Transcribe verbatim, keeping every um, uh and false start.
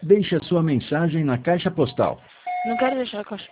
Deixe a sua mensagem na caixa postal. Não quero deixar a caixa